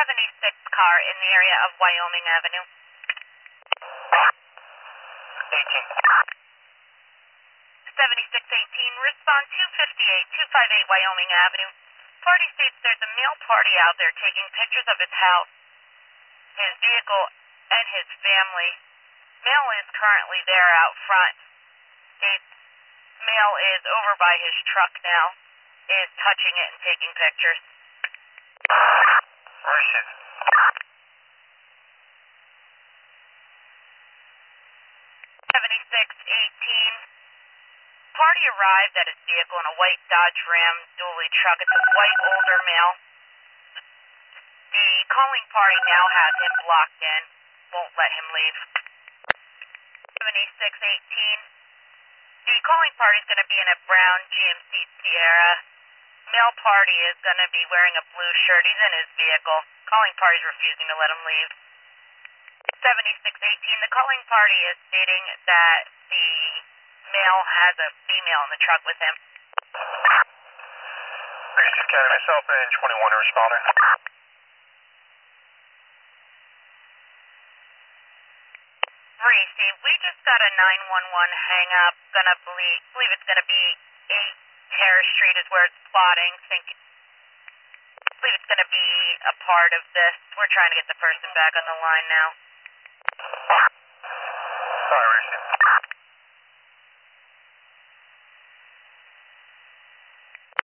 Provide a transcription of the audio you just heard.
76 car in the area of Wyoming Avenue. 18. 7618, respond 258 Wyoming Avenue. Party states there's a male party out there taking pictures of his house, his vehicle, and his family. Male is currently there out front. States male is over by his truck now, is touching it and taking pictures. Receive. 7618. Party arrived at his vehicle in a white Dodge Ram dually truck. It's a white older male. The calling party now has him blocked in. Won't let him leave. 7618. The calling party is going to be in a brown GMC Sierra. Male party is going to be wearing a blue shirt. He's in his vehicle. Calling party is refusing to let him leave. 7618. The calling party is stating that the male has a female in the truck with him. Receive County, myself and 21 are responding. Receive. We just got a 911 hang up. Gonna believe it's gonna be 8 Terrace Street is where it's spotting. Believe it's gonna be a part of this. We're trying to get the person back on the line now.